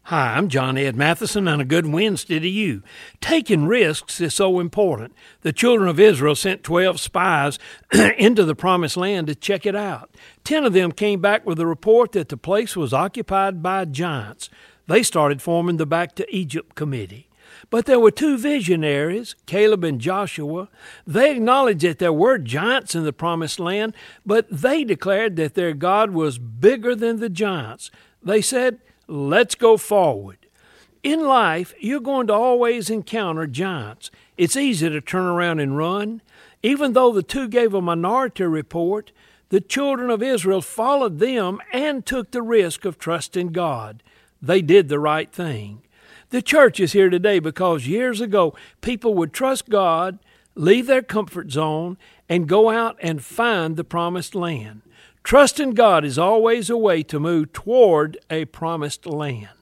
Hi, I'm John Ed Matheson, and a good Wednesday to you. Taking risks is so important. The children of Israel sent 12 spies into the Promised Land to check it out. 10 of them came back with a report that the place was occupied by giants. They started forming the Back to Egypt Committee. But there were 2 visionaries, Caleb and Joshua. They acknowledged that there were giants in the Promised Land, but they declared that their God was bigger than the giants. They said, "Let's go forward." In life, you're going to always encounter giants. It's easy to turn around and run. Even though the 2 gave a minority report, the children of Israel followed them and took the risk of trusting God. They did the right thing. The church is here today because years ago, people would trust God, leave their comfort zone, and go out and find the promised land. Trusting God is always a way to move toward a promised land.